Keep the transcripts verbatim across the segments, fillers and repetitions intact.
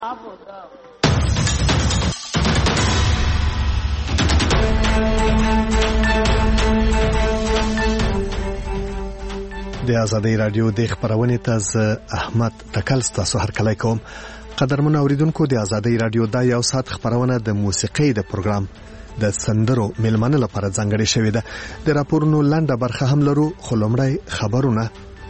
د آزادۍ رادیو د خبرونې ته ز احمد تکل ستاسو هرکلی کوم. قدرمن اوریدونکو، د آزادۍ رادیو دا یو ساعت خبرونه د موسیقۍ د پروګرام د سندرو ملمنه لپاره ځانګړې شوې ده. د راپورونو لنډه برخه هم لرو، خو لومړی خبرونه.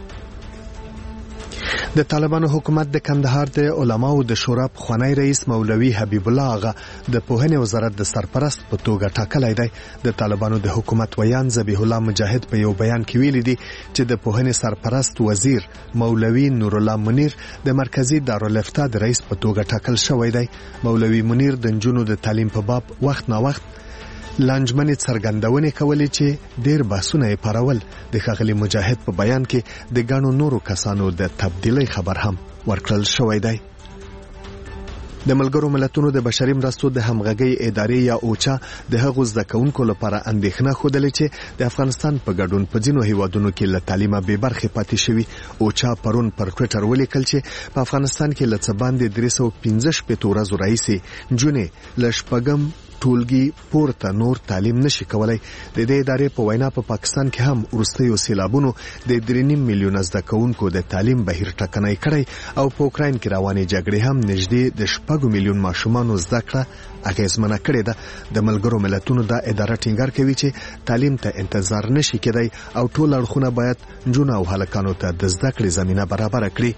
د طالبانو حکومت د کندهار د علماو د شورا پخوانی رئیس مولوي حبیب الله آغا د پوهنې وزارت د سرپرست په توګه ټاکلی دی. د طالبانو د حکومت ویان ذبیح الله مجاهد په یو بیان کې ویلي دي چې د پوهنې سرپرست وزیر مولوي نور الله منیر د مرکزی دارالفتاء د رئیس په توګه ټاکل شوی دی. مولوي منیر د نجونو د تعلیم په باب وخت نا وخت لانجمنې څرګندونې کولې چې ډېر بحثونه یې پارول. د ښاغلي مجاهد په بیان کې د ګڼو نورو کسانو د تبدیلۍ خبر هم ورکړل شوی دی. د ملګرو ملتونو د بشري مرستو د همغږۍ ادارې یا اوچا د هغو زده کوونکو لپاره اندېښنه ښودلې چې د افغانستان په ګډون په ځینو هیوادونو کې له تعلیمه بې برخې پاتې شوي. اوچا پرون پر ټویټر ولیکل چې په افغانستان کې له څه باندې درې سوه پنځه شپېته ورځو راهیسې نجونې له شپږم ټولګي پورته نور تعلیم نشي کولای. د دې ادارې په وینا په پاکستان کې هم وروستیو سیلابونو د درې نیم میلیونه زده کوونکو د تعلیم بهیر ټکنی کړی او په اوکراین کې روانې جګړې هم نږدې د شپږو میلیون ماشومانو زده کړه اغیزمنه کړې ده. د ملګرو ملتونو دا اداره ټینګار کوي چې تعلیم ته انتظار نشي کېدای او ټول اړخونه باید نجونو او هلکانو ته د زده کړې زمینه برابره کړي.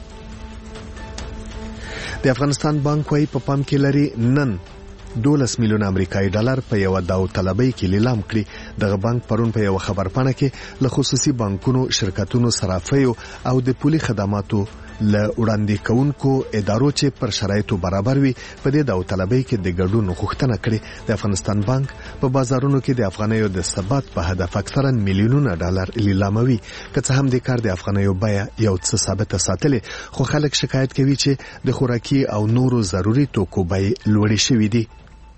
د افغانستان بانک وايي په پام کې لري نن دولس میلیون امریکایي ډالر په یو داوطلبۍ کې لیلام کړي. دغه بانک پرون په یو خبرپاڼه کې له خصوصي بانکونو، شرکتونو، صرافیو او د پولي خدماتو له وړاندې کوونکو ادارو چې پر شرایطو برابر وي په دې داوطلبۍ کې د ګډون غوښتنه کړې. د افغانستان بانک په بازارونو کې د افغانیو د ثبات په هدف اکثرا میلیونونه ډالر لیلاموي. که څه هم د کار د افغانیو بیه یو څه ثابته ساتلې، خو خلک شکایت کوي چې د خوراکي او نورو ضروري توکو بیې لوړې شوې دي.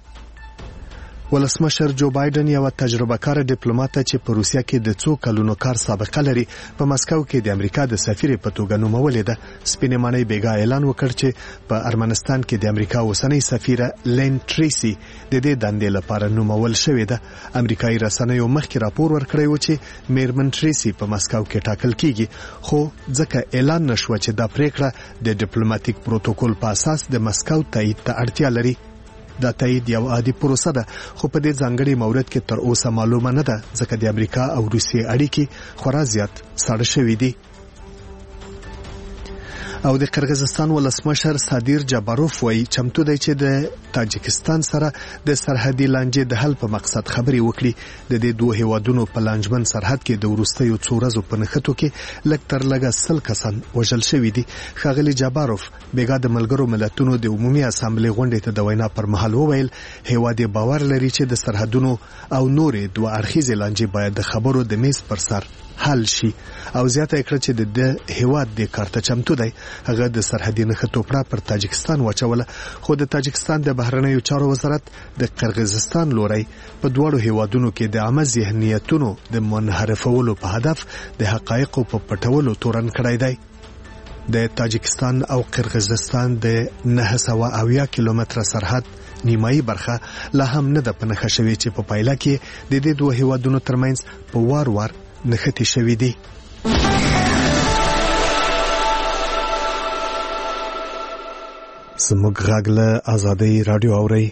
ولسمشر جو بایدن یو تجربه کار ډیپلوماټ چې په روسیه کې د څو کلونو کار سابقه لري په مسکو کې د امریکا د سفیر په توګه نومولې ده. سپینې ماڼۍ بیګا اعلان وکړ چې په ارمنستان کې د امریکا اوسنۍ سفیره لین ټریسی د دې دندې لپاره نومول شوې ده. امریکایي رسنیو مخکې راپور ورکړی و چې میرمن ټریسی په مسکو کې ټاکل کیږي، خو ځکه اعلان نشو چې دا پریکړه د ډیپلوماټیک پروتوکول په اساس د مسکو تایید ته اړتیا لري. دا تایید یو عادي پروسه ده، خو په دې ځانګړي مورد کې تر اوسه معلومه نه ده ځکه د امریکا او روسیې اړیکې خورا زیات ساړه شوي دي. او د قرغیزستان ولسمشر صادر جاباروف وایي چمتو دی چې د تاجکستان سره د سرحدي لانجې د حل په مقصد خبرې وکړي. د دې دوه هیوادونو په لانجمن سرحد کې د وروستیو څو ورځو په نښتو کې لږ تر لږه سل کسان وژل شوي دي. ښاغلي جاباروف بیګا د ملګرو ملتونو د عمومي اسامبلې غونډې ته د وینا پر مهال وویل هیواد باور لري چې د سرحدونو او نورې دوه اړخیزې لانجې باید د خبرو د میز پر سر حل شي او زیاته کړه چې د هیواد د کارته چمتو دی. هغه د سرحدي نښتو پړه پر تاجکستان واچوله، خو د تاجکستان د بهرنیو چارو وزارت د قرغیزستان لوري په دواړو هیوادونو کې د عامه ذهنیتونو د منحرفولو په هدف د حقایقو په پټولو تورن کړی دی. د تاجکستان او قرغیزستان د نه سوه اویا کیلومتره سرحد نیمایي برخه لا هم نه ده په نښه شوې چې په پایله کې د دې دوه هیوادونو ترمنځ په وار وار نښتې شوې دي. زموږ غږ له آزادۍ رادیو اورئ.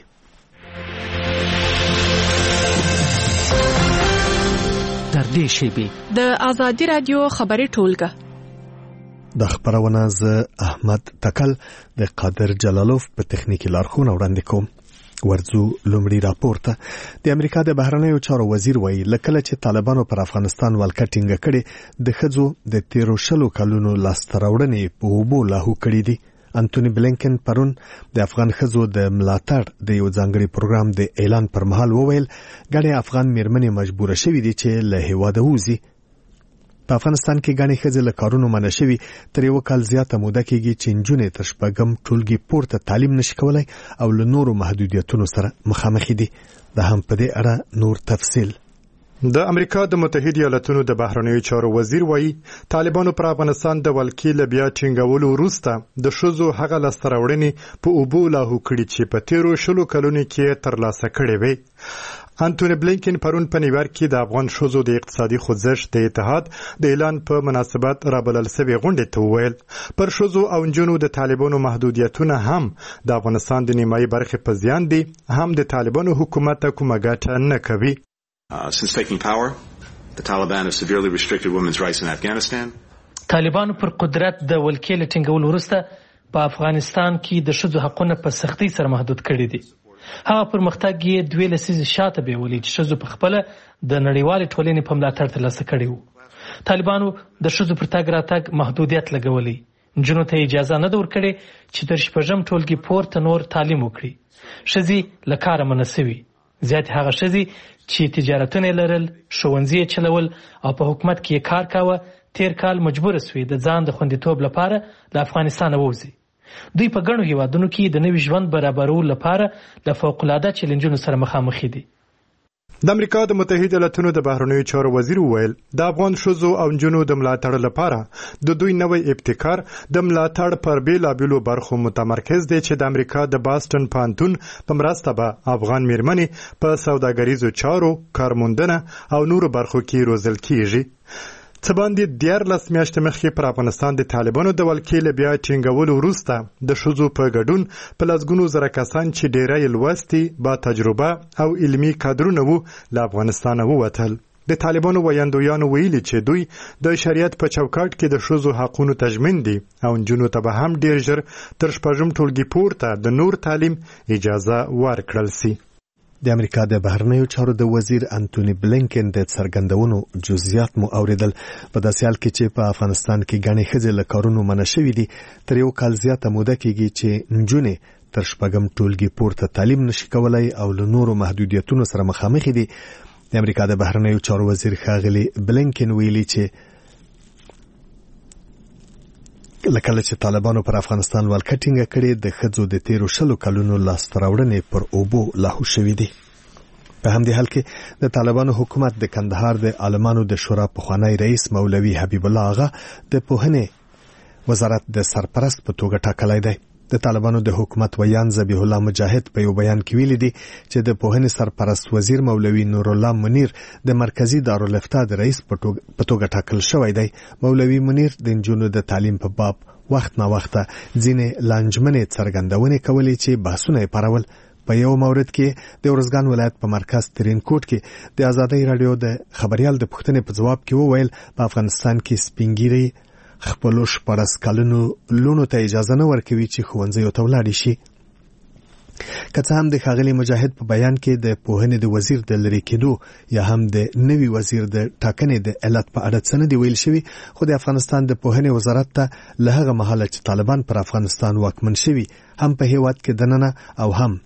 تر دې شیبې د آزادۍ رادیو خبري ټولګه د خبرونه ز احمد تکل د قادر جلالوف په تخنیکی لارښوونه وړاندې کوم. ورځو لومړی راپور ته د امریکا د بهرنیو چارو وزیر وایي لکه چې طالبانو پر افغانستان ولکه ټینګه کړي د ښځو د تیرو شلو کلونو لاسته راوړنې په اوبو لاهو کړي دي. انټونی بلینکن پرون د افغان ښځو د ملاتړ د یو ځانګړي پروګرام د اعلان پر مهال وویل ګڼې افغان میرمنې مجبوره شوې دي چې له هیواده ووځي. په افغانستان کې ګڼې ښځې له کارونو منع شوي تر یو کال زیاته موده کېږي چې نجونې تر شپږم ټولګي پورته تعلیم نشي کولای او له نورو محدودیتونو سره مخامخ دي. دا هم په دې اړه نور تفصیل. د امریکا د متحده ایالاتونو د بهرنیو چارو وزیر وایي طالبانو پر افغانستان د ولکې له بیا ټینګولو وروسته د ښځو هغه لاسته راوړنې په اوبو لاهو کړي چې په تیرو شلو کلونو کې ترلاسه کړې وې. انټونی بلینکن پرون په نیویارک کې د افغان ښځو د اقتصادي خوځښت د اتحاد د اعلان په مناسبت رابلل شوې غونډې ته وویل پر ښځو او نجونو د طالبانو محدودیتونه هم د افغانستان د نیمایي برخې په زیان دي، هم د طالبانو حکومت کومه ګټه نه کوي. Uh, since taking power, the Taliban have severely restricted women's rights in Afghanistan. طالبانو پر قدرت د ولکې له ټینګولو وروسته په افغانستان کې د ښځو حقونه په سختۍ سره محدود کړي دي. هغه پرمختګ یې دوه لسیزې شاته بیولې چې ښځو په خپله د نړیوالې ټولنې په ملاتړ ترلاسه کړي وو. طالبانو د ښځو پر تګ راتګ محدودیت لګولی، نجونو ته اجازه نه ده ورکړې چې تر شپږم ټولګي پورته نور تعلیم وکړي. ښځې له کاره منع سوي، زیات هغه ښځې چې تجارتونه لرل، ښوونځي چلول او په حکومت کې کار کاوه، تیر کال مجبور سوي د ځان د خوندیتوب لپاره له افغانستان ووځي. دوی په ګڼو هیوادونو کې د نوي ژوند برابرولو لپاره له فوق‌العاده چیلنجونو سره مخامخ دي. د امریکا د متحده ایالاتونو د بهرنیو چارو وزیر وویل د افغان ښځو او نجونو د ملاتړ لپاره د دوی نوی ابتکار د ملاتړ پر بیلابیلو برخو متمرکز دی چې د امریکا د باستون پوهنتون په مرسته به افغان میرمنې په سوداګریزو چارو، کارموندنه او نورو برخو کې روزل کیږي. څه باندې دیارلس میاشتې مخکې پر افغانستان د طالبانو د ولکې له بیا ټینګولو وروسته د ښځو په ګډون په لسګونو زره کسان چې ډیری یې لوستي، با تجربه او علمي کادرونه وو له افغانستانه ووتل. د طالبانو ویاندویانو ویلي چې دوی د شریعت په چوکاټ کې د ښځو حقونو تضمین دي او نجونو ته به هم ډیر ژر تر شپږم ټولګي پورته د نور تعلیم اجازه ورکړل سي. د امریکا د بهرنیو چارو د وزیر انټونی بلینکن د څرګندونو جزئیات مو اوریدل. په داسې حال کې چې په افغانستان کې ګڼې ښځې له کارونو منع شوي دي، تر یو کال زیاته موده کېږي چې نجونې تر شپږم ټولګي پورته تعلیم نشي کولای او له نورو محدودیتونو سره مخامخ دي. د امریکا د بهرنیو چارو وزیر ښاغلي بلینکن ویلي چې لکه چې طالبانو پر افغانستان ولکه ټینګه کړې، د ښځو د تیرو شلو کلونو لاسته راوړنې پر اوبو لاهو شوي دي. په همدې حال کې د طالبانو حکومت د کندهار د عالمانو د شورا پخوانی رئیس مولوي حبیب الله آغا د پوهنې وزارت د سرپرست په توګه ټاکلی دی. د طالبانو د حکومت ویان ذبیح الله مجاهد په یو بیان کې ویلي دي چې د پوهنې سرپرست وزیر مولوي نور الله منیر د مرکزی دارالفتاء د رئیس په توګه ټاکل شوی دی. مولوي منیر د نجونو د تعلیم په باب وخت نا وخت ځینې لانجمنې څرګندونې کولې چې بحثونه یې پارول. په یو مورد کې د ورزګان ولایت په مرکز ترینکوټ کې د آزادۍ رادیو د خبريال د پوښتنې په جواب کې وویل په افغانستان کې سپینګیري خپلو شپاړس کلونو لونو ته اجازه نه ورکوي چې ښوونځیو ته ولاړ شي. که څه هم د ښاغلي مجاهد په بیان کې د پوهنې د وزیر د لرې کېدو یا هم د نوي وزیر د ټاکنې د علت په اړه څه نه دي ویل شوي، خو د افغانستان د پوهنې وزارت ته له هغه مهاله چې طالبان پر افغانستان واکمن شوي هم په هیواد کې دننه او هم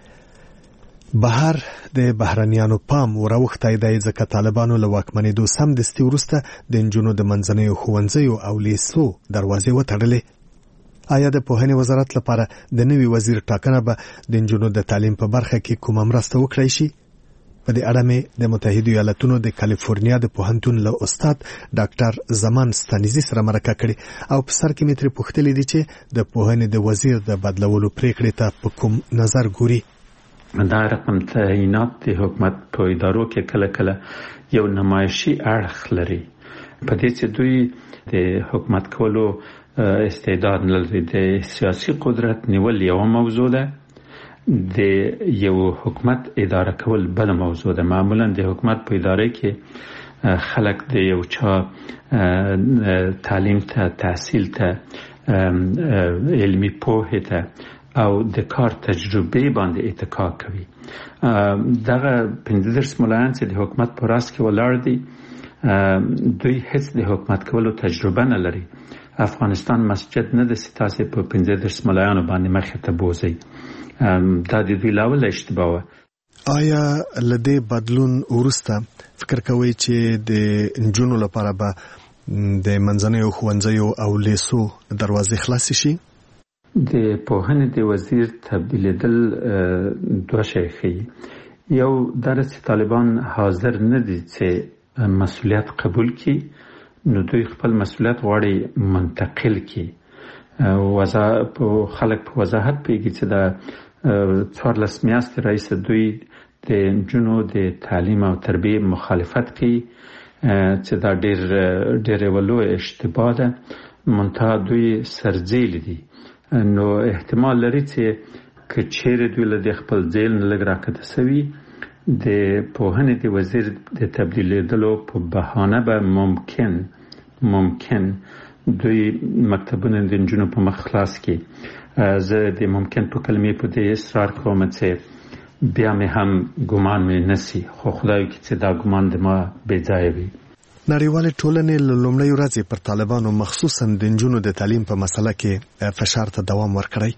بهر د بهرنیانو پام وراوښتی دی، ځکه طالبانو له واکمنېدو سمدستي وروسته د نجونو د منځنیو ښوونځیو او لیسو دروازې وتړلې. آیا د پوهنې وزارت لپاره د نوي وزیر ټاکنه به د نجونو د تعلیم په برخه کې کومه مرسته وکړای شي؟ په دې اړه مې د متحده ایالاتونو د کالیفورنیا د پوهنتون له استاد ډاکټر زمان ستانیزي سره مرکه کړې او په سر کې مې ترې پوښتلې دي چې د پوهنې د وزیر د بدلولو پریکړې ته په کوم نظر ګوري. دا رقم تعینات د حکومت په ادارو کې کله کله یو نمایشي اړخ لري، په دې چې دوی د حکومت کولو استعداد لري. د سیاسي قدرت نیول یو موضوع ده، د یو حکومت اداره کول بل موضوع ده. معمولا د حکومت په اداره کې خلک د یو چا تعلیم ته، تحصیل ته، علمي پوهه ته او د کار تجربه باندې اتکا کوي. دغه پنځه دېرش ملایان چې د حکومت په راس کې ولاړ دي، دوی هیڅ د حکومت کولو تجربه نه لري. افغانستان مسجد نه د ستاسې په پنځه دېرش ملایانو باندې مخې ته بوزي. دا د دوی لاول اشتباه. آیا لدې بدلون وروسته فکر کوي چې د نجونو لپاره به د منځنیو ښوونځیو او لیسو دروازې خلاصې شي؟ د پوهنې د وزیر تبدیلېدل دوه شی ښیي. یو درس طالبان حاضر نه دي چې مسؤلیت قبول کړي، نو دوی خپل مسؤلیت غواړي منتقل کړي. وضاحت خلک په وضاحت پیږي چې د څوارلس میاشتې راهیسې دوی د نجونو د تعلیم او تربیې مخالفت کوي چې دا ډېر ډېر یوه لویه اشتباه ده. منتها دوی سرزیلي دي، نو احتمال لري چې که چیرې دوی له دې خپل ځیل نه لږ راکته سوي، د پوهنې د وزیر د تبدیلېدلو په بهانه به ممکن ممکن دوی مکتبونه د نجونو په مخ خلاص کړي. زه د ممکن په کلمې په دې اصرار کوم چې بیا مې هم ګمان مې نسی، خو خدای وکړي چې دا ګمان د ما بې ځایه وي. نړیوالې ټولنې له لومړۍ ورځې پر طالبانو مخصوصا د نجونو د تعلیم په مسله کې فشار ته دوام ورکړی.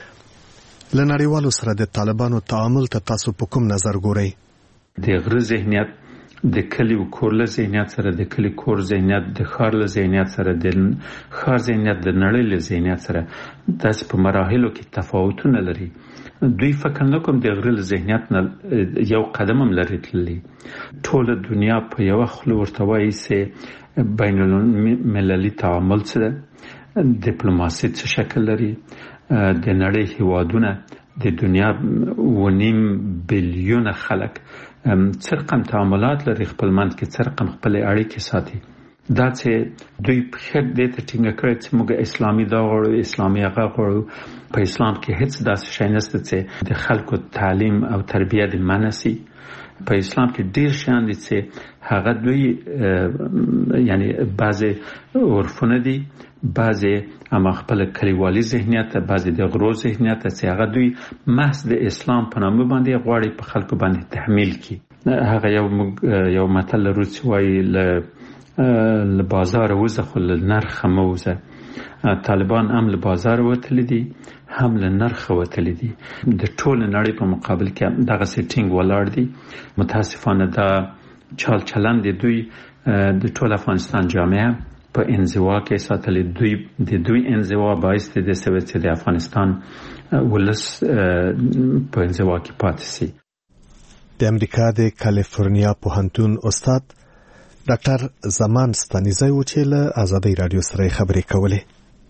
له نړیوالو سره د طالبانو تعامل ته تاسو په کوم نظر ګورئ؟ د غره ذهنیت د کلی و کور له ذهنیت سره، د کلی کور ذهنیت د ښار له ذهنیت سره، د ښار ذهنیت د نړۍ له ذهنیت سره داسې په مراحلو کې تفاوتونه لري. دوی فکر نه کوم د غره له ذهنیت نه یو قدم هم لري تللی. ټوله دنیا په یوه خوله ورته وایي چې بین المللي تعامل څه ده، ډیپلوماسي څه شکل لري. د نړۍ هیوادونه د دنیا و نیم بیلیونه خلک څه رقم تعاملات لري خپل منځ کې، څه رقم خپلې اړیکې ساتي. دا چې دوی پښه دې ته ټینګه کړې چې موږ اسلامي دا غواړو، اسلامي هغه غواړو. په اسلام کې هیڅ داسې شی نشته چې د خلکو تعلیم او تربیه دې منع سي. په اسلام کې ډېر شیان دي چې هغه دوی یعنی بعضې عرفونه دي، بعضې اما خپل کلیوالي ذهنیت، بعضې د غرو ذهنیت چې هغه دوی محض د اسلام په نامه باندې غواړي په خلکو باندې تحمیل کړي. هغه یو یو متل لرو چې وایي له له بازار وځه خو له نرخه مه وځه. طالبان هم له بازار وتلی دي، هم له نرخه وتلی دي. د ټول نړۍ په مقابل کې دغه سیټینګ ولاړ دي. متاسفانه دا چال چلند دوی د ټول افغانستان جامعه په انزوا کې ساتلې. دوی د دوی انزوا باعث دي چې د افغانستان ولس په انزوا کې پاتې شي. د امریکا د کالیفورنیا پوهنتون استاد ډاکټر زمان ستانیزی و چې له آزادۍ رادیو سره خبرې کولې.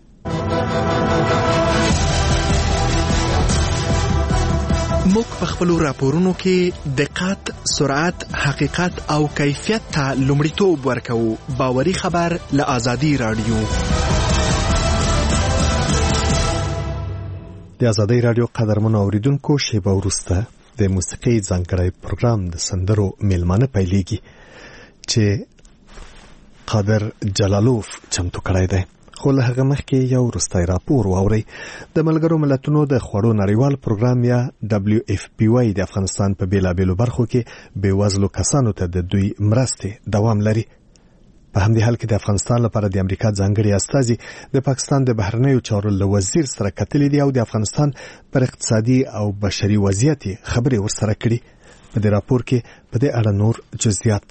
موږ په خپلو راپورونو کې دقت، سرعت، حقیقت او کیفیت ته لومړیتوب ورکوو. باوري خبر له آزادۍ رادیو. د آزادۍ رادیو قدرمنو اوریدونکو، شیبه وروسته د موسیقۍ ځانګړی پروګرام د سندرو میلمانه پیلېږي چې قادر جلالوف چمتو کړی دی. خو له هغه مخکې یو وروستی راپور واورئ. د ملګرو ملتونو د خوړو نړیوال پروګرام یا دبلیو اف پی واي د افغانستان په بیلابیلو برخو کې بېوزلو کسانو ته د دوی مرستې دوام لري. په همدې حال کې د افغانستان لپاره د امریکا ځانګړي استازي د پاکستان د بهرنیو چارو له وزیر سره کتلي دي او د افغانستان پر اقتصادي او بشري وضعیت خبرې ورسره کړي. په دې راپور کې په دې اړه نور جزئیات.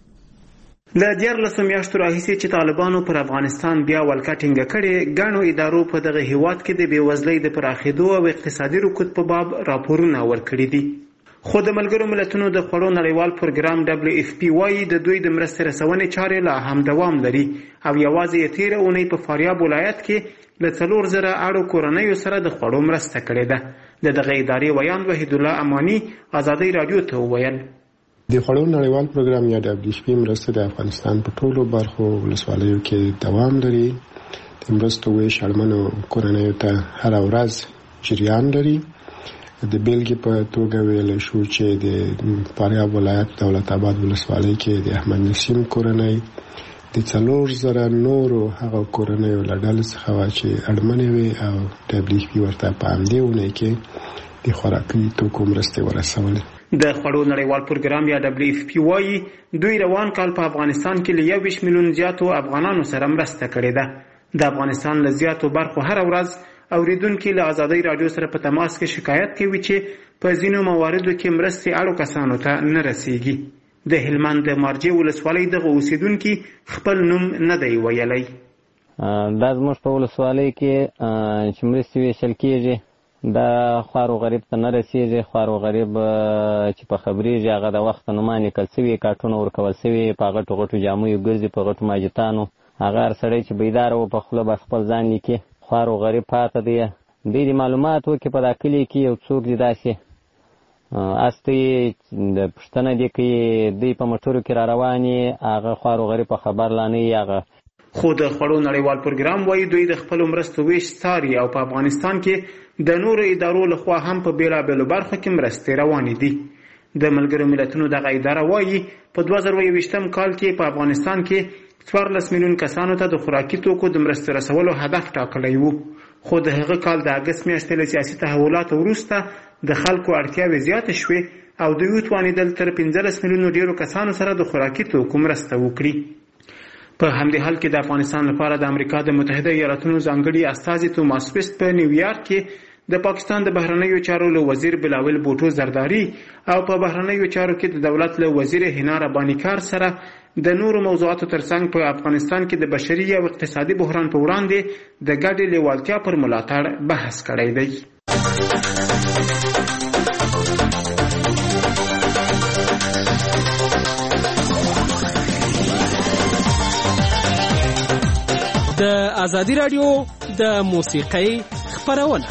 له دیارلسو میاشتو راهیسې چې طالبانو پر افغانستان بیا ولکه ټینګه کړې، ګڼو ادارو په دغه هیواد کې د بېوزلۍ د پراخېدو او اقتصادي رکود په باب راپورونه ورکړي دي. خو د ملګرو ملتونو د خوړو نړیوال پروګرام دبلیو اف پی وايي د دوی د مرستې رسونې چارې لا هم دوام لري او یوازې یې تېره اونۍ په فاریاب ولایت کې له څلور زره اړو کورنیو سره د خوړو مرسته کړې ده. د دغه ادارې ویاند وحیدالله اماني آزادۍ راډیو ته وویل د خوړو نړیوال پروګرام یا دبلیو اف پی مرسته د افغانستان په ټولو برخو ولسوالیو کې دوام لري. د مرستو ویش اړمنو کورنیو ته هره ورځ جریان لري. د بیلګې په توګه ویل شو چې د فاریاب ولایت دولت آباد ولسوالۍ کې د احمد نسیم کورنۍ د څلور زره نورو هغه کورنیو له ډلې څخه وه چې اړمنې وې او دبلیو اف پی ورته په همدې اونۍ کې د خوراکي توکو مرستې ورسولې. د خوړو نړیوال پروګرام یا دبلیو اف پی وايي دوی روان کال په افغانستان کې له یوویشت میلیون زیاتو افغانانو سره مرسته کړې ده. د افغانستان له زیاتو برخو هره ورځ اوریدونکي له آزادۍ راډیو سره په تماس کې شکایت کوي چې په ځینو مواردو کې مرستې اړو کسانو ته نه رسیږي. د هلمند د مارجې ولسوالۍ دغه اوسیدونکي خپل نوم نه دی ویلی. دا زموږ په ولسوالۍ کې چې مرستې ویشل کېږي دا خوار و غریب ته نه رسېږي. خوار و غریب چې په خبرېږي هغه د وخت نومان لیکل سوي، کارټونه ورکول سوي، په غټو غټو جامو ګرځي، په غټو ماجتانو. هغه هر سړی چې بیداره و په خوله بس خپل ځان لیکي. خوار و غریب پاته دی. دوی د معلومات وکړي په دا کلي کې یو څوک دي داسې استوي د پوښتنه دې کوي دوی په موټرو کې را روان یي، هغه خوار و غریب په خبر لا نه یي. هغه خو د خوړو نړیوال پروګرام وایي دوی د خپلو مرستو ویش څاري او په افغانستان کې د نورو ادارو لخوا هم په بېلابېلو برخو کې مرستې روانې دي. د ملګرو ملتونو دغه اداره وایي په دوه زره یوویشتم کال کې په افغانستان کې څوارلس میلیون کسانو ته د خوراکي توکو د مرستې رسولو هدف ټاکلی و، خو د هغه کال د اګست میاشتې له سیاسي تحولاتو وروسته د خلکو اړتیاوې زیاتې شوې او دوی وتوانېدل تر پنځلس میلیونو ډېرو کسانو سره د خوراکي توکو مرسته وکړي. په همدې حال کې د افغانستان لپاره د امریکا د متحده ایالاتونو ځانګړي استازي توماس ویسټ په نیویارک کې د پاکستان د بهرنیو چارو له وزیر بلاول بوټو زرداری او په بهرنیو چارو کې د دولت له وزیر حنا رباني کار سره د نورو موضوعاتو ترڅنګ په افغانستان کې د بشري او اقتصادي بحران په وړاندې د ګډې لیوالتیا پر ملاتړ بحث کړی دی. د ازادي رادیو د موسیقۍ خپرونه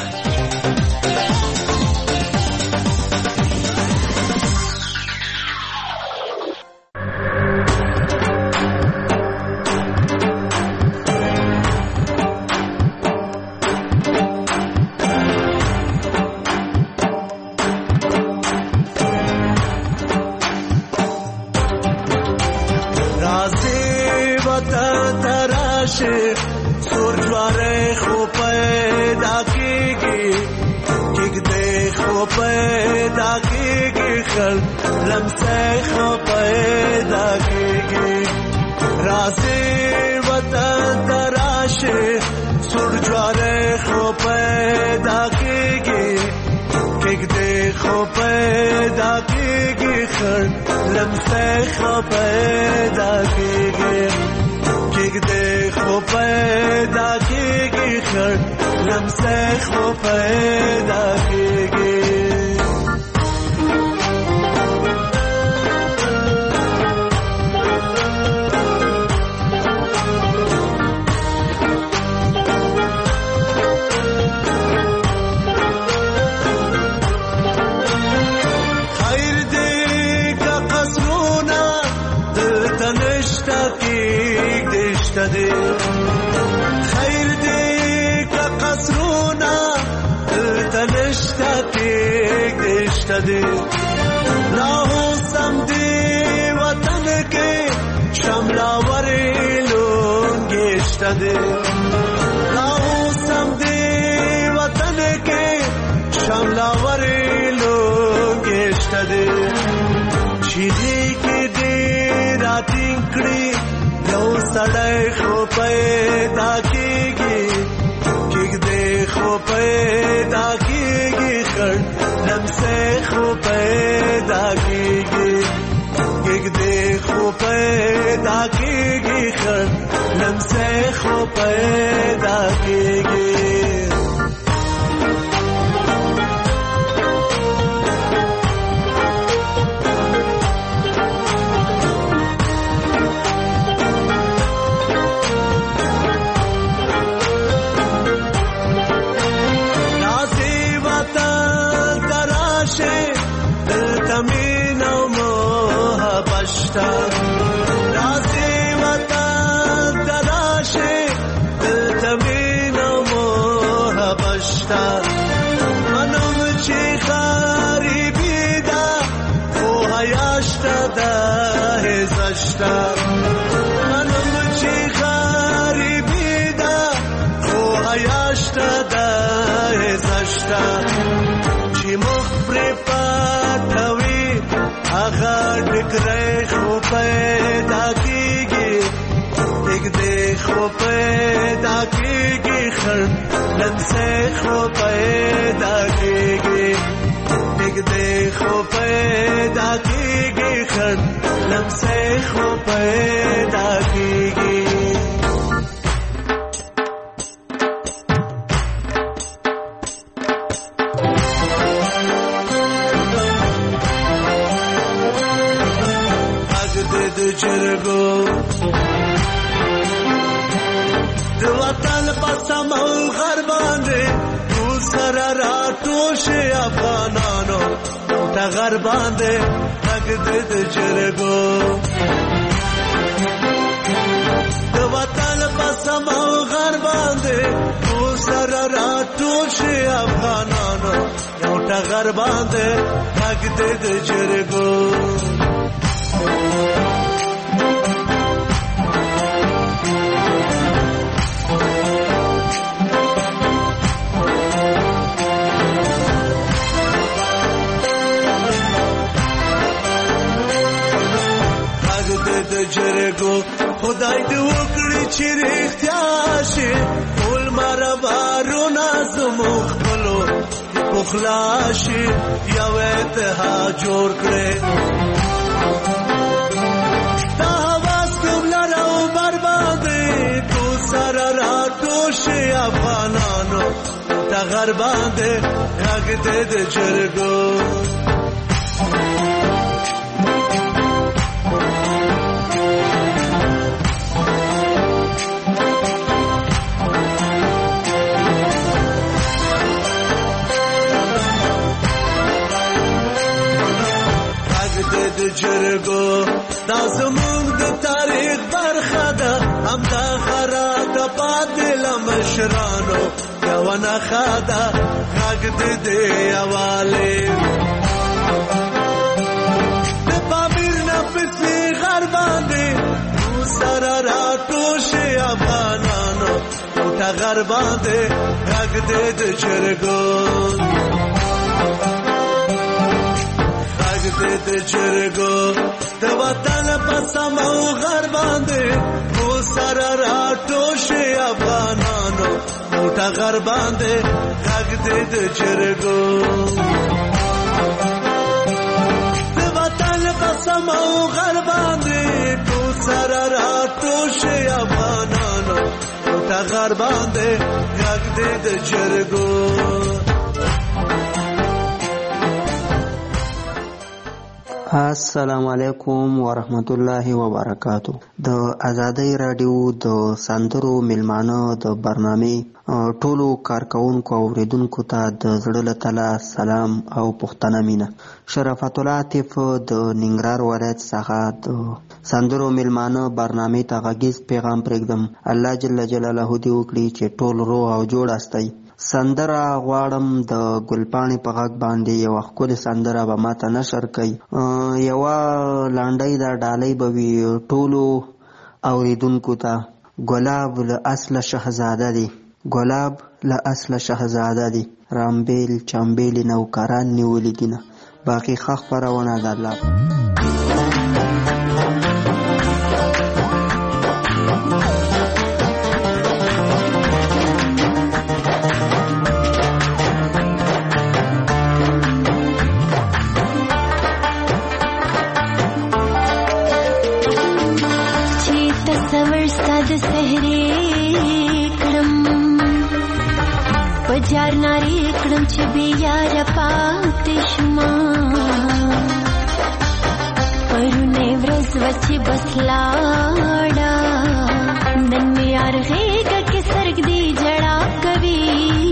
جرګو د وطن په سمو غر باندې ټول سره راټول شي افغانانو ته غر باندې حق دې د جرګو د وطن په سمو غر باندې ټول سره راټول شي افغانانو ته غر باندې حق دې د جرګو جرګو خدای دې وکړي چې رښتیا شي ټول مربارونه زموږ خپلو پخلا شي یو اتحاد جوړ کړي دا حواس کوم لره او بربادي ټول سره راټول شي افغانانو ته غر باندې حق دې د جرګو جرګو دا زموږ د تاریخ برخه ده هم دا غره د پاتې له مشرانو یوه نښه ده غږ د دې یوالې د پامیر نه پسې غر باندې ټول سره راټول شي افغانانو ټوټه غر باندې غږ دې د جرګو د جرګو د وطن په سمو غر باندې ټول سره راټول شي افغانانو ټوټه غر باندې غږ دې د جرګو د وطن په سمو غر باندې ټول سره راټول شي افغانانو ټوټه غر باندې غږ دې د جرګو السلام علیکم ورحمت الله وبرکاتو. د آزادۍ رادیو د سندرو ملمانه د برنامه ټولو کارکونکو او اوریدونکو ته د زړه له تله سلام او پښتنه مینه. شرافت الله عاطف د ننګرهار ولایت څخه د سندرو ملمانه برنامه ته غږیز پیغام پرېږدم. الله جل جلاله دې وکړي چې ټول روغ او جوړ استئ. سندره غواړم د ګلپاڼې په غږ باندې یو ښکلې سندره به ماته نشر کوي. یوه لنډۍ دا ډالۍ به وي ټولو اوریدونکو ته. ګلاب له اصله شهزاده دی، ګلاب له اصله شهزاده دی، رامبیل چمبیل نوکران نیولي دینه. باقي ښه خپرونه د الله بجار ناری کړم چې بیار پاتې شما پرونه ورځ وچې بس لاړه نن مې ارغېږه کې سرګ دی جړا کوي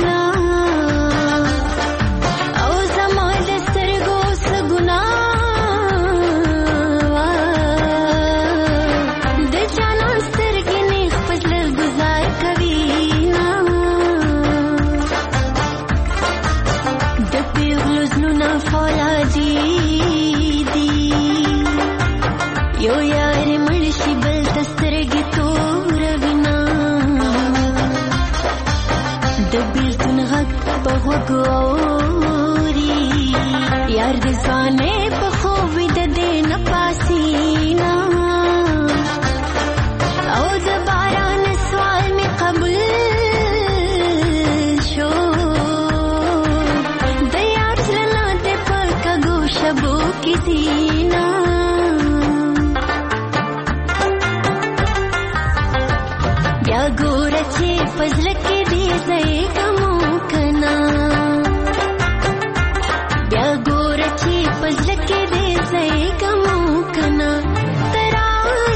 او زما د سترګو څه ګناه د جانان سترګې نیغ په زړه ګزار کوي. یو یار مړشي بل تسترګې تور وینا د بیلتون غږ په غوږ اوري یار د ځوانۍ په خوب د دې نه پاسینا او د باران سوال مې قبول شو د یار زړه د په کږو شبو کې زینا ګوره چې پزړه کې دې ځای کمو کنا بیا ګوره چې پزړه کې دې ځای کمو کنا ترا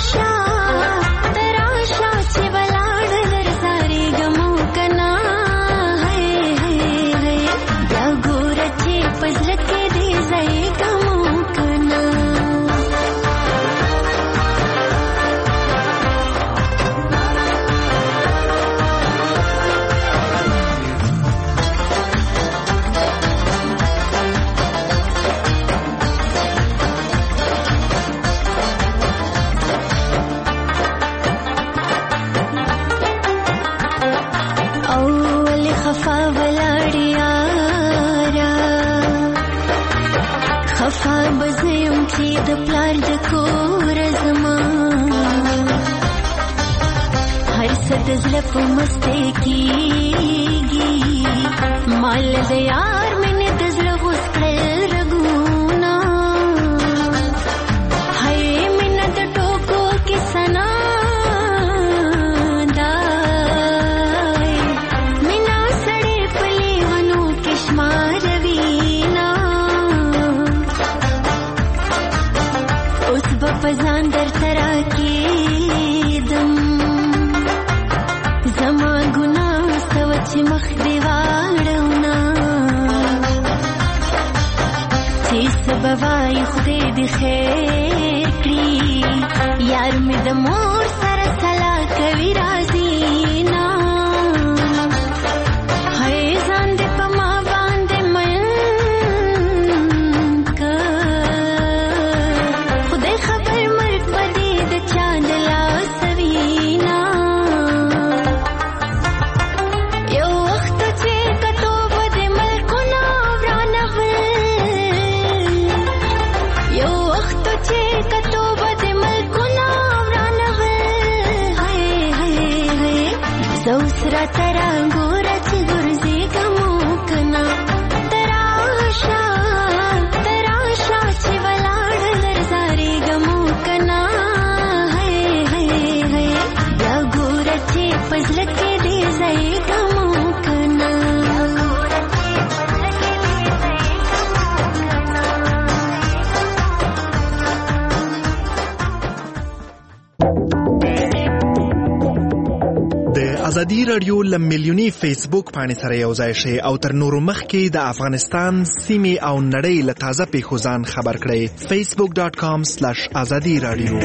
ازادي رادیو لمیلیونی فیسبوک باندې سره یو ځای شي او تر نورو مخکې د افغانستان سیمې او نړۍ له تازه پیښو ځان خبر کړئ facebook dot com slash azadi radio.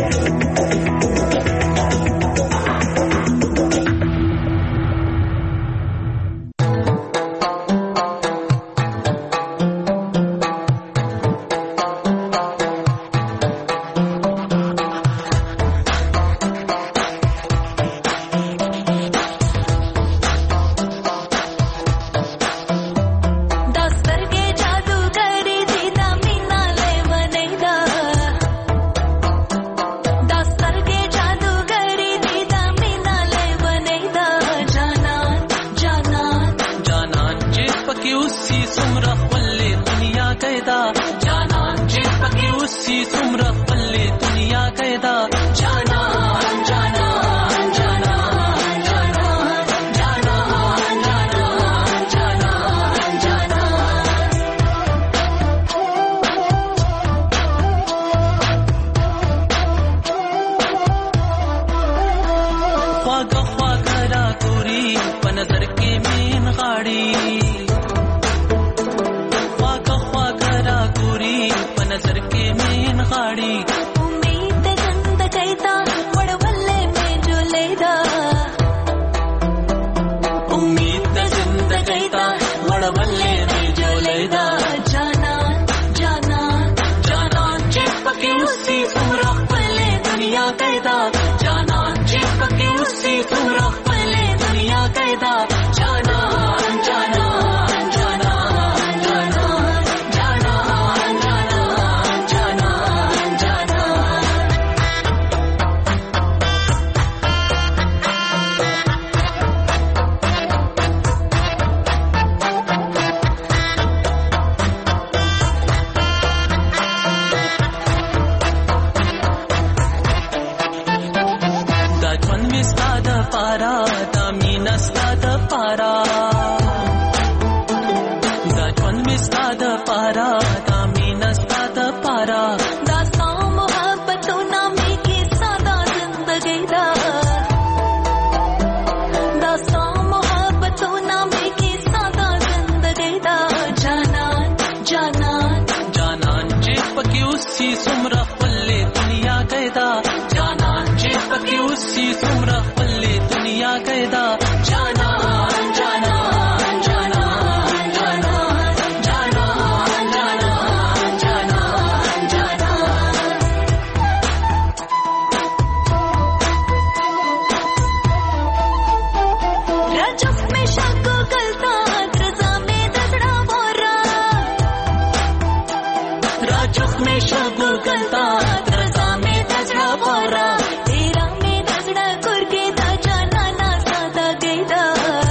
Chukh में शबु गलता रजा में दजड़ा बोरा तेरा में दजड़ा कुर्गे दा जाना ना सादा गईदा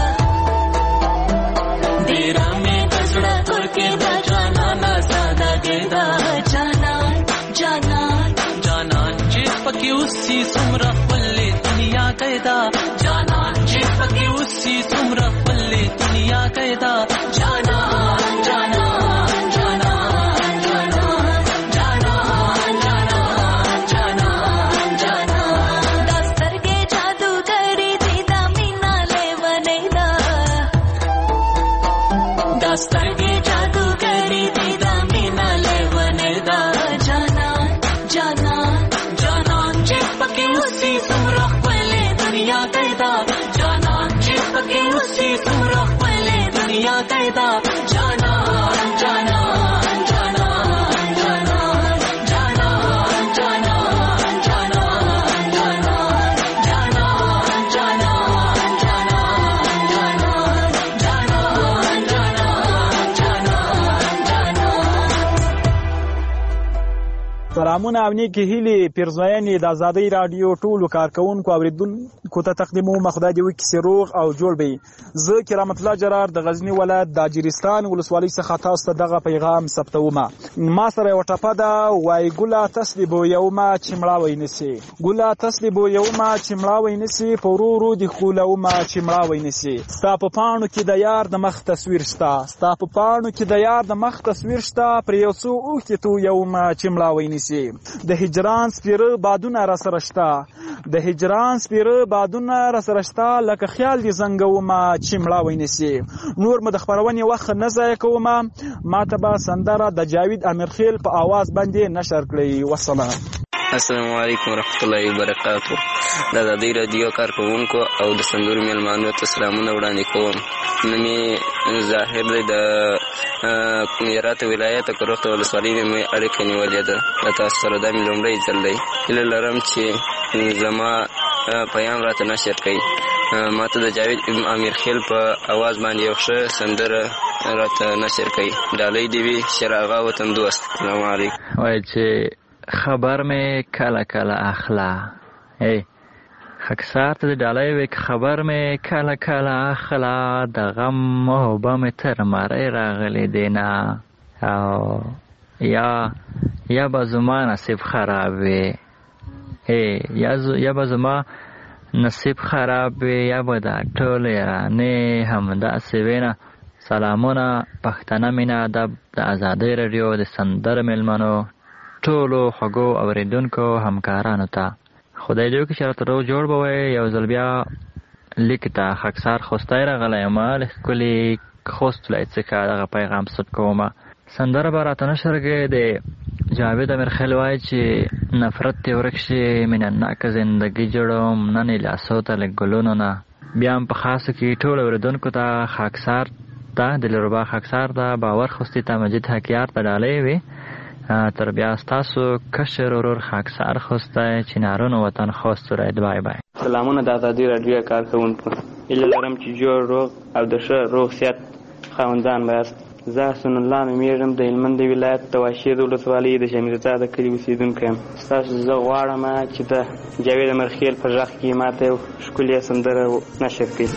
तेरा में दजड़ा कुर्गे दा जाना ना सादा गईदा जाना जाना जाना चिपकी उसी सुमरा पल्ले दुनिया कैदा जाना चिपकी उसी सुमरा पल्ले दुनिया कैदा जाना जाना जाना जाना जाना जाना जाना जाना दस्तर के जादू करी दीदा मीना ले वनेदा दस्तर के जादू करी दीदा मीना ले वनेदा जाना जाना जाना चिपके उसी सुमरा पल्ले दुनिया कैदा जाना चिपके उसी सुमरा पल्ले दुनिया कैदा जाना जाना जाना जाना जाना जाना जाना जाना जाना जाना जाना जाना जाना जाना سلامونه او نیکی هیلې پیرزوینې د ازادۍ راډیو ټولو کارکوونکو اوریدونکو ته تقدیموم. خدای دې وکړي چې روغ او جوړ به زه کرامت الله جرار د غزنی ولایت د اجرستان ولسوالۍ څخه تاسو ته دغه پیغام ثبتوم. ما سره یو ټپه ده وایي ګله تسلیبو یومه چې مړاوی نسي ګله تسلیبو یومه چې مړاوی نسي په ورو ورو دې ښکلومه چې مړاوی نسي ستا په پاڼو کې د یار د مخ تصویر شته ستا په پاڼو کې د یار د مخ تصویر شته پرې یو څو اوښکې تویومه چې مړاوی نسي د هجران سپیره بادونه را سره شته د هجران سپیره بادونه را سره شته لکه خیال دې زنګومه چې مړاوی نسي. نور مو د خپرونې وخت نه ضایع کومه. ما ته به سندره د جاوید امیرخیل په آواز باندې نشر کړئ. والسلام. السلام علیکم ورحمت الله وبرکاتو. د ازادۍ راډیو کارکوونکو او د سندرو میلمانو ته سلامونه وړاندې کوم. نومې ظاهر دی د هرات ولایت کروخت ولسوالۍ مې اړیکه نیولې ده. د تاسو سره دا مې لومړی ځل دی. هیله لرم چې زما پیام راته نشر کړئ. ما ته د جاوید امیرخیل په آواز باندې یو ښه سندره راته نشر کړئ. ډالۍ دې وي شراغا وطن دوست. السلام علیکم. وایي چې خبر مې کله کله اخلا ای خکسار ته د ډالۍ وی خبر مې کله کله اخلا د غم او بم تر مړی راغلی دینا او یا یا به زما نصیب خراب وي ای یا یا به زما نصیب خراب وي یا به دا ټول یارانې همداسې وینه. سلامونه پښتنه مینه ادب د ازادۍ راډیو د سندر میلمنو ټولو خوږو اوریدونکو همکارانو ته خدای دې وکړي چې راته روغ جوړ به وی. یو ځل بیا لیک ته خاکسار خوستی راغلی یم له ښکلي خوست ولایت څخه دغه پیغام ثبت کومه. سندره به راته نشر کړې د جاوید امیرخیل وایي چې نفرت دې ورک شي مینناکه زندګي جوړوم نن یې لاسو ته له ګلونو نه. بیا هم په خاصو کې ټولو اوریدونکو ته خاکسار ته دلربا خاکسار ته باور خوستي ته مجید حکیار ته ډالۍ وي. تر بیا ستاسو کشر ورور خاکسار خوستی چنارونو وطن خوست ورید. بای بای. سلامونه د ازادۍ راډیو کارکوونکو. هیله لرم چې جوړ روغ او د ښه روغ صحت خاوندان به یاست. زه حسن الله نومیږم د هلمند ولایت د واشیر ولسوالۍ د شمیرزا د کلي اوسېدونکی یم. ستاسو زه غواړم چې د جاوید امیرخیل په غږ کې ماته یو ښکلې سندره نشر کړي.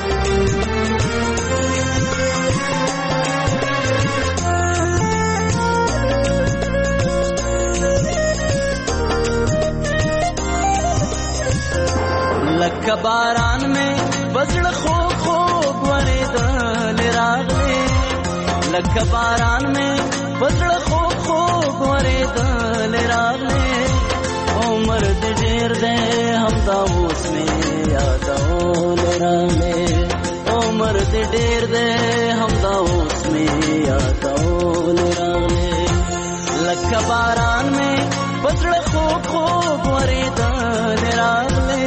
لکه باران میں بزړه خوب خوب ورېدل راغلې لکه باران میں بزړه خوب خوب ورېدل راغلې عمر دې ډېر دی همدا اوس مې یادول راغلې عمر دې ډېر دی همدا اوس مې یادول راغلې لکه باران میں بزړه خوب خوب ورېدل راغلې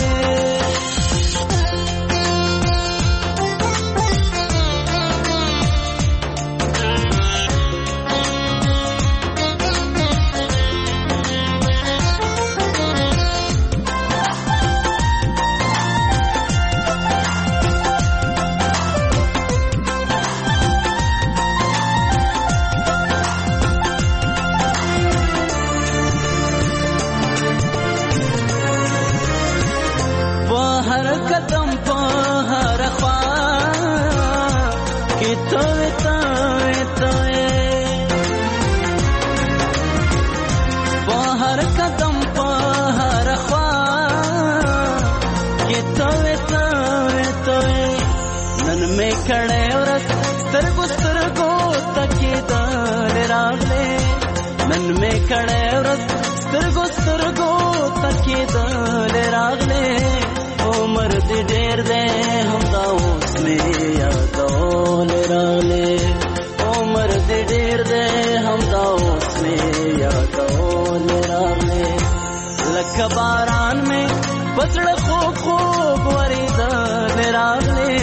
راغلې نن مې کړه ورځ سترګو سترګو تکېدل راغلې عمر دې ډېر دې همدا اوس مې یادول راغلې عمر دې ډېر دې همدا اوس مې یادول راغلې لکه باران مې پزړه خوب خوب ورېدل راغلې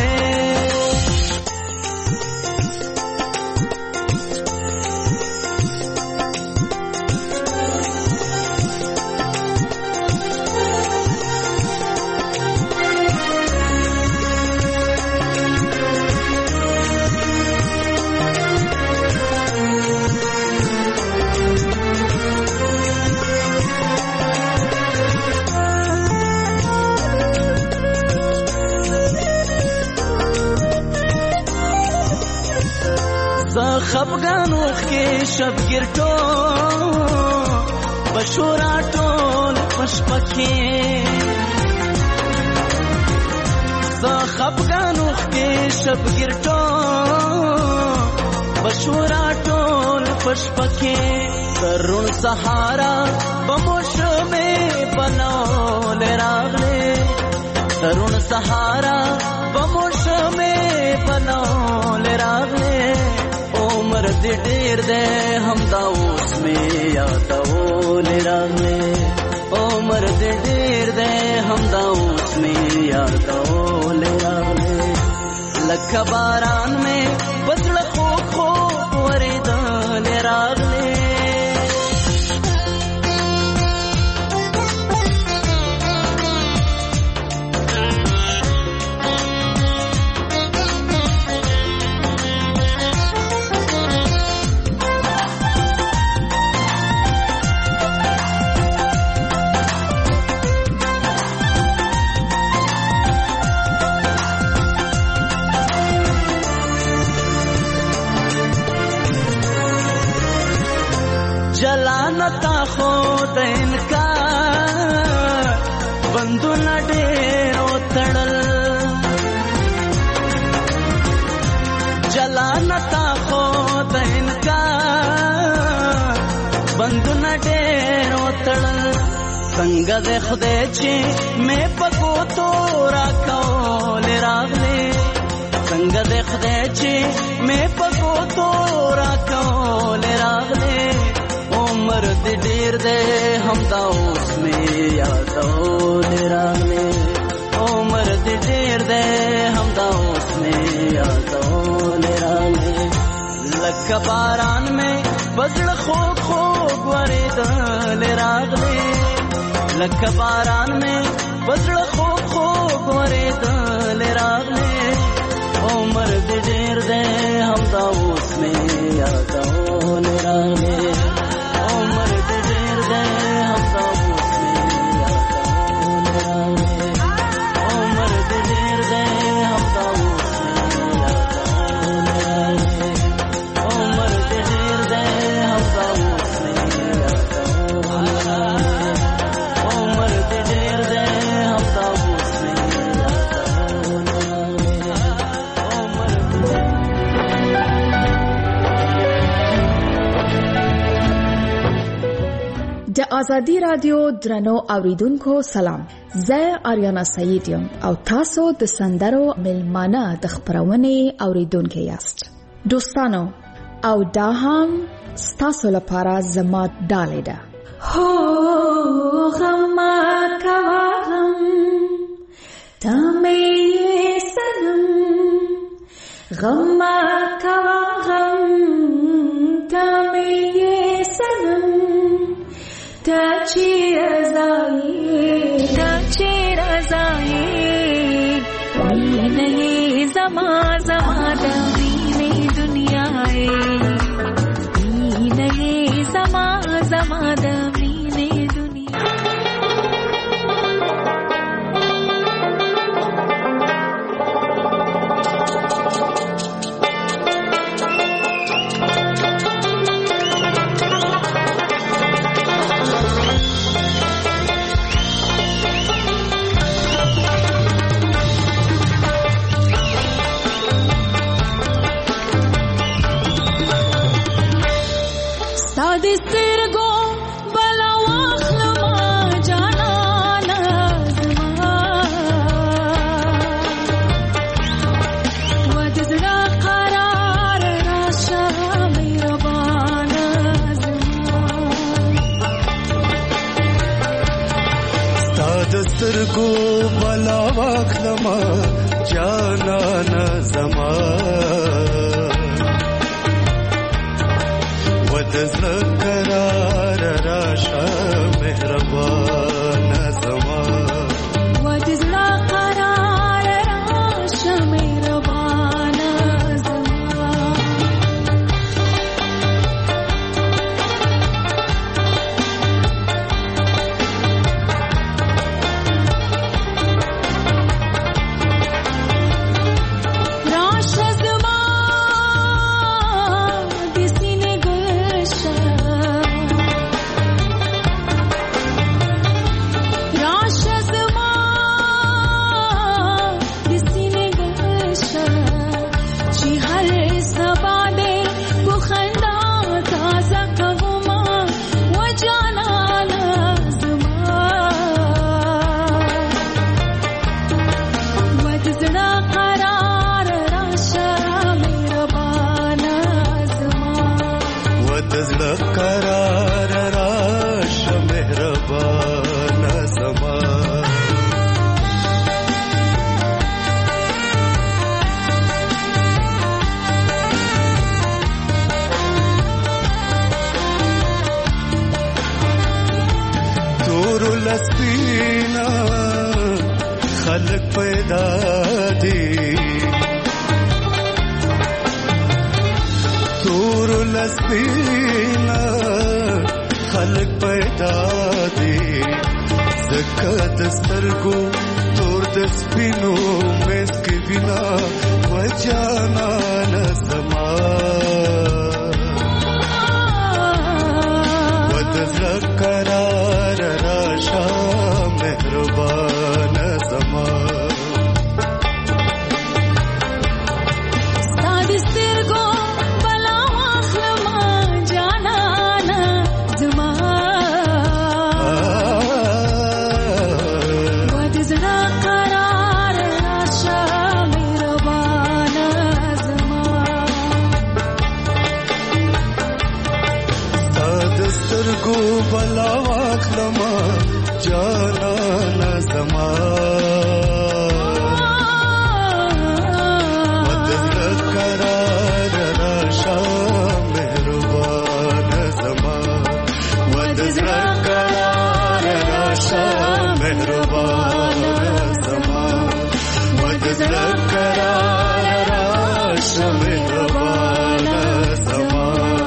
خفګانو کې شبګیر ټول بشورا ټول پشپکې زه خفګانو کې شبګیر ټول بشورا ټول پشپکې ترون سهارا بموشمه بنول راغلې ترون سهارا بموشمه بنول راغلې عمر دې ډېر دې همدا اوس مې یادول راغلې عمر دې ډېر دې همدا اوس مې یادول راغلې لکه باران مې پزړه خوب خوب ورېدل راغلې جلانتا خود انکار بندونه ډېر وتړل جلانتا خود انکار بندونه ډېر وتړل څنګه دې خدای چې مې پکو تو راکول راغلې څنګه دې خدای چې مې پکو تو راکول راغلې عمر دې ډېر دې همدا اوس مې یادول راغلې عمر دې ډېر دې همدا اوس مې یادول راغلې لکه باران مې پزړه خوب خوب ورېدل راغلې لکه باران مې پزړه خوب خوب ورېدل راغلې عمر دې ډېر دې همدا اوس مې یادول راغلې عمر دې ډېر دې همدا اوس مې یادول راغلې عمر دې ډېر دې همدا اوس مې یادول راغلې عمر دې ډېر دې همدا اوس مې یادول راغلې عمر دې ډېر دې همدا اوس مې یادول د ازادي رادیو درنو اوریدونکو سلام زه آریانا سعید یم او تاسو د سندرو ملمانه د خبرونې اوریدونکو یاست دوستانو او دا هم ستاسو لپاره زما ډالۍ ده هو غم کوا غم تمه سنم غم کوا غم تمه سنم تا چیر زایی تا چیر زایی وی نہیں زما زما دوینی دنیای وی نہیں زما زما دوینی دنیا ستاد سترګو بلا واخلما جانانا زما و د زړه قرار راشه مهربانه زما ستاد سترګو بلا واخلما جانانا زما د زړه قرار راشه مهربانه زما و د زړه قرار راشه مهربانه زما راشه زما لسپینا خلق پیدا دی تور لسپینا خلق پیدا دی زکه د سترګو تور د سپینو مس کې بنا وجانا نسما ود ذکرار راشا مهربان زما ستاد سترګو بلا واخلما جانانا زما ود زړه قرار راشه مهربان زما ستاد سترګو بلا واخلما جانانا زما ودل قرار راشا مهربان زما ودل قرار راشا مهربان زما ودل قرار راشا مهربان زما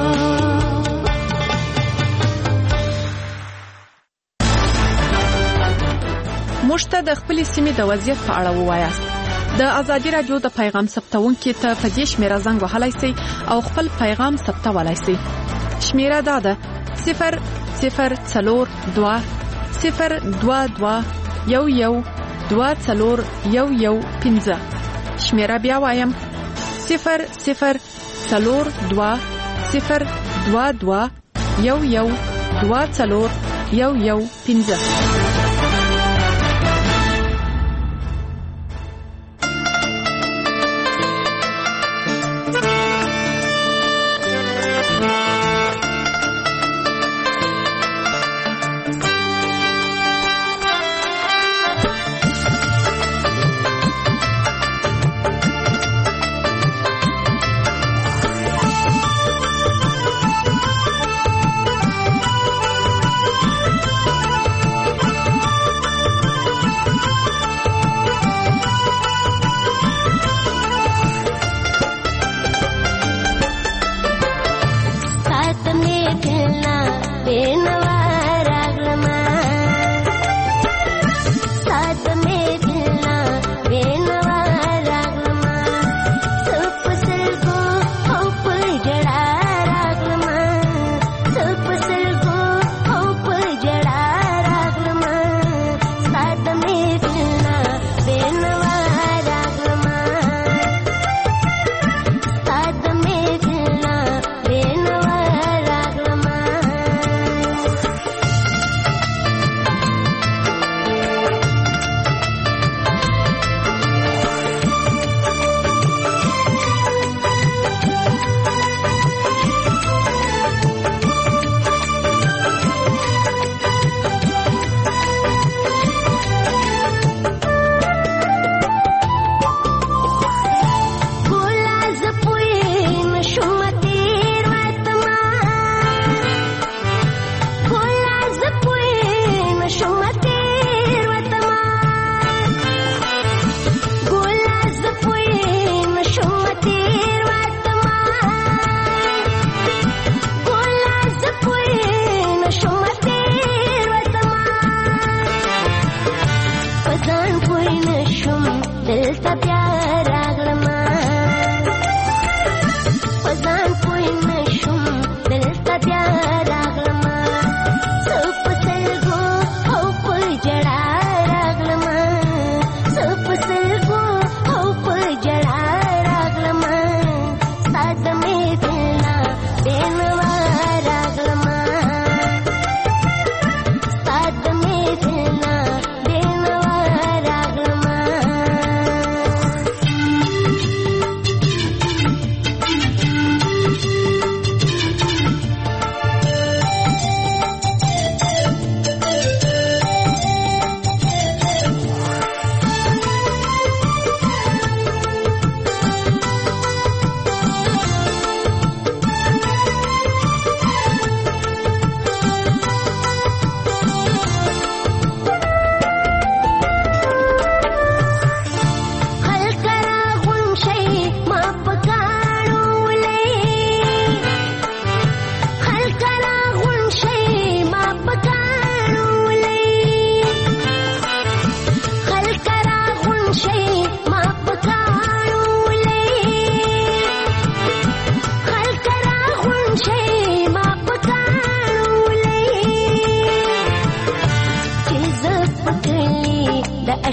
موږ ته د خپل سیمې د وضعیت په اړه ووایاست. د ازادي رادیو د پیغام ثبتونکو ته په دې شمیره زنګ وهلای شئ او خپل پیغام ثبتولای شئ. شمیره دا ده صفر صفر څلور دوه صفر دوه دوه یو یو دوه څلور یو یو پنځه. شمیره بیا وایم صفر صفر څلور دوه صفر دوه دوه یو یو دوه څلور یو یو پنځه. Radhama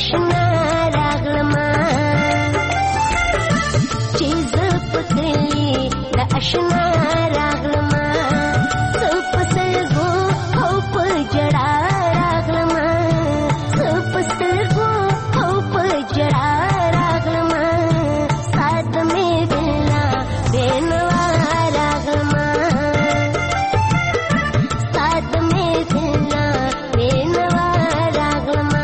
آشنا راغلما چیز پکلی د آشنا راغلما سپ سرګو او په جړا راغلما سپ سرګو او په جړا راغلما سات می دلنا دینوا راغلما سات می دلنا دینوا راغلما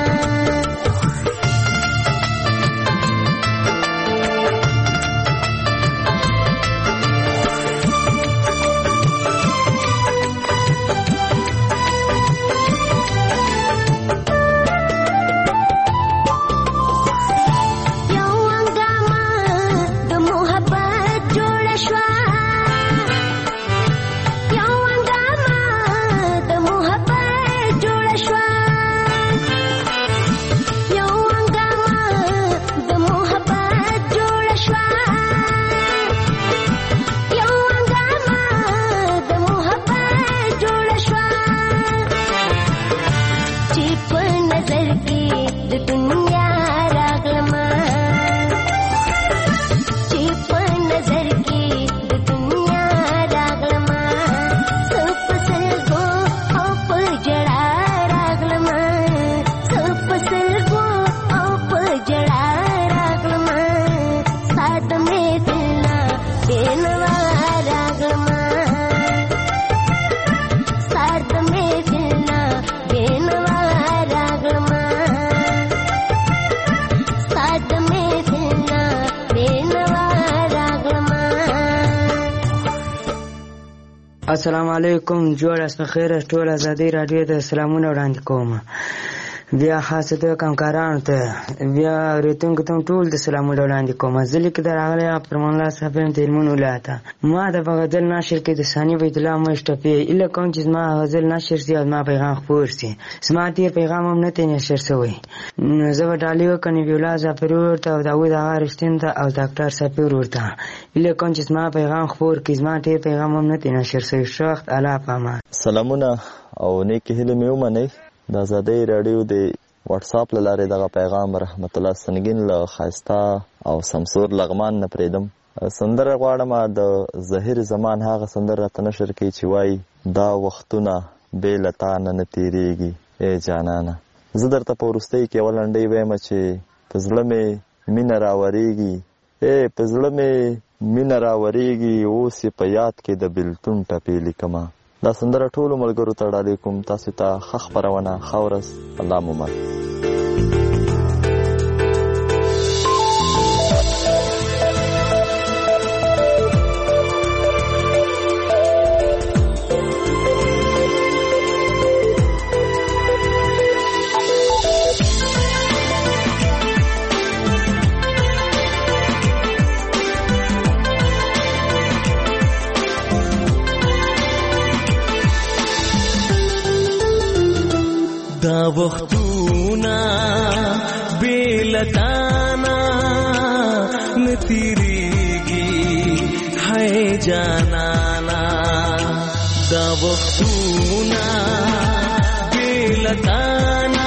السلام علیکم جوړ اس په خیر ټول ازادي رادیو ته سلامونه وړاندې کوم بیا خاصه ته کمکارانو ته بیا ریتونکو ته ټول د سلامونه وړاندې کوم ځلې کې دراغله پرمان الله صاحب ته علمون ولاته ما د غزل نشر کې د ثاني بیت الله مشتفی الا کوم چې ما غزل نشر سي ما پیغام خپور سي سما تیر پیغام هم نه ته نشر سوی زه وډالیو کني ویلا زفرور ته داوود غارشتین ته او ډاکټر سپور ورته الا کوم چې ما پیغام خپور کې ما تیر پیغام هم نه ته نشر سوی شخص الا پاما سلامونه او نیک هله مې ومنئ د آزادۍ رادیو د واتس اپ لاره دغه پیغام رحمت الله سنگین له خاستا او سمسور لغمان نه پریدم سندره غواړم د ظاهر زمان هغه سندره تنشر کې چې وای دا وختونه به لتا نه تیریږي اے جانانا زه درته پورستۍ کې ولنډي وایم چې پزړه مې مين راوريږي اے پزړه مې مين راوريږي اوس په یاد کې د بلتون ټپې لیکما دا سندره ټول ملګرو ته ډالې کوم تاسو ته خخ پرونه خورس الله مومن دا وختونا بیلتانا نتیریگی ہے جانانا دا وختونا بیلتانا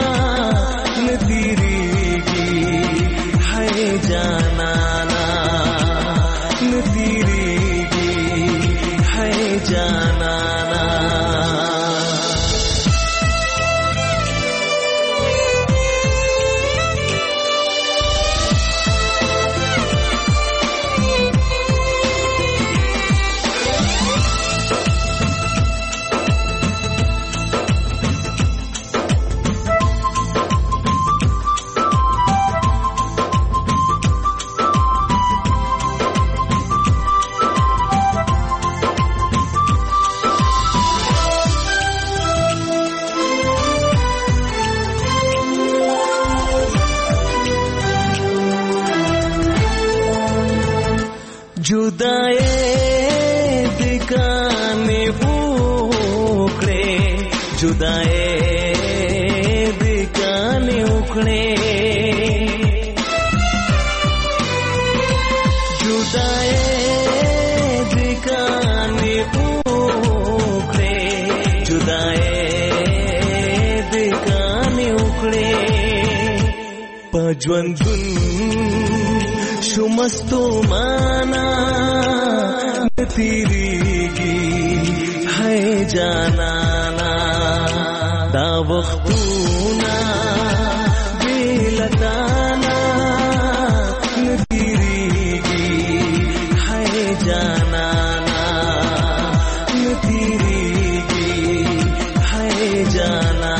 نتیریگی ہے جانانا نتیریگی ہے جانانا जुदाए दिकाने उखड़े जुदाए दिकाने उखड़े जुदाए दिकाने उखड़े जुदाए दिकाने उखड़े پجوندون شمستو مانا نتیریگی ہے جانانا دا وختونا بیلتانا نتیریگی ہے جانانا نتیریگی ہے جانانا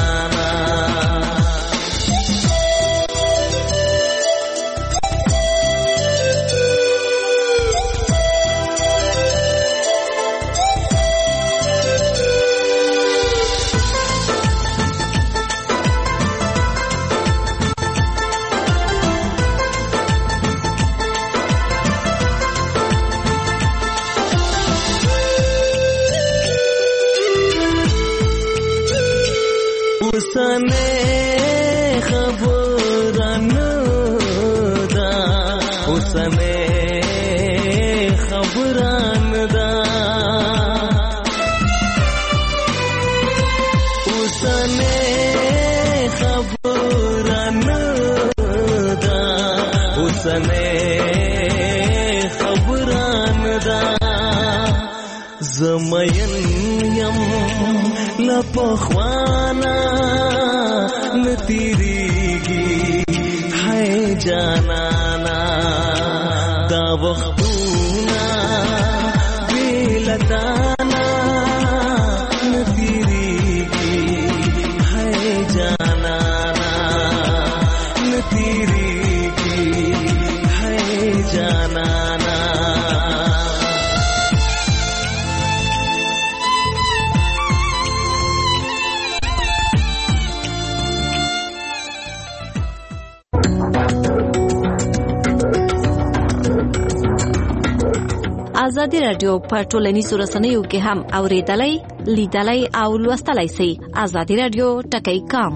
उसने खबरन दा उसने खबरन दा उसने खबरन दा उसने खबरन दा زمین یم لپخوانا نتیریگی ہے جانانا دا وختونا بیلتانا نتیریگی ہے جانانا نتیریگی ہے جانانا ازادي رادیو په ټولنیزو رسنیو کې هم اوریدلای لیدلای او لوستلای شئ. ازادي رادیو ټکی کام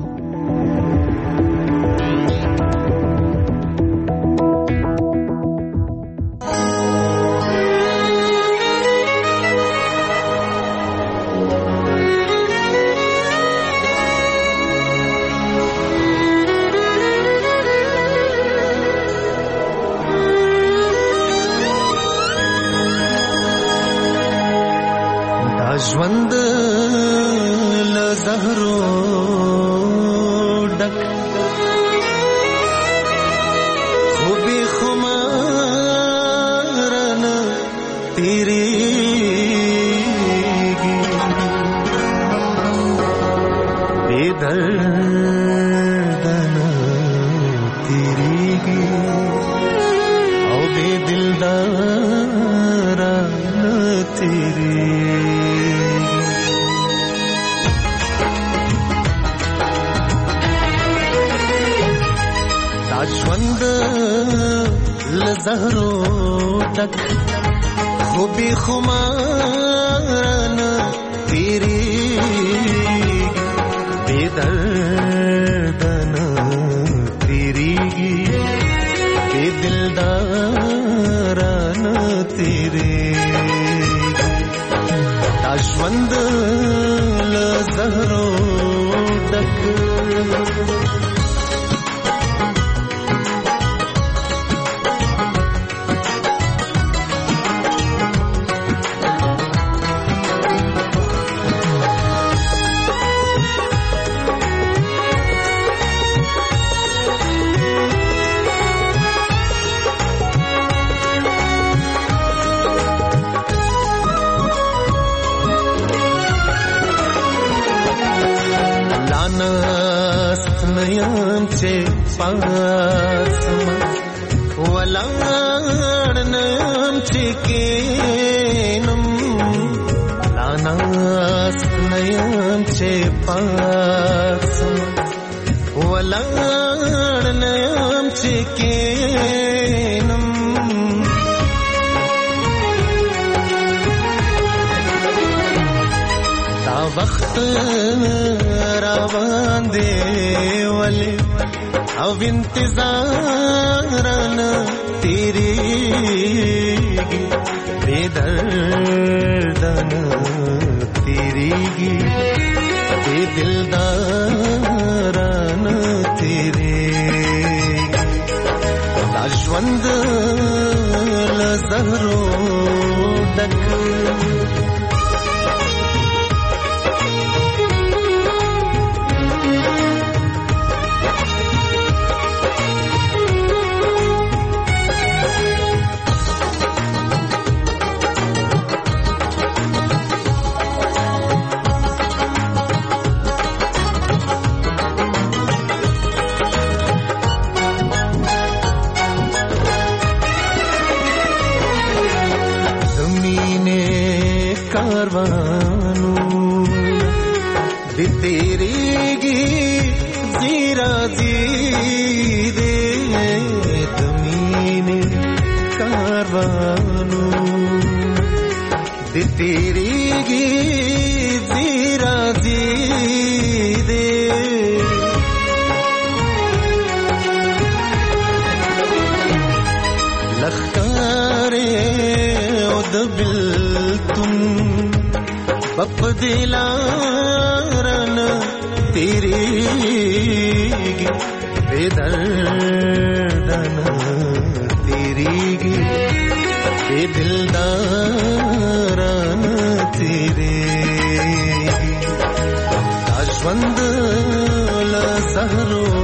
ژوند له زهرو ډک خو بې خماره نه تېرېږي بې درده نه تېرېږي او بې دلداره نه تېرېږي ژوند له زهرو ډک خو بې خماره نه تېرېږي بې درده نه تېرېږي بې دلداره نه تېرېږي دا ژوند له زهرو ډک نیم چې پاسم ولاړ نیم چې کینم لاناست نیم چې پاسم ولاړ نیم چې کینم تا وخت روان دی ولی او انتظارنا تیریگی بے دردنا تیریگی بے دلدارنا تیریگی زهرو ډک दिलारन तेरी बेदर्दन तेरी बेदिलदारन तेरे अश्वंद ल सहरो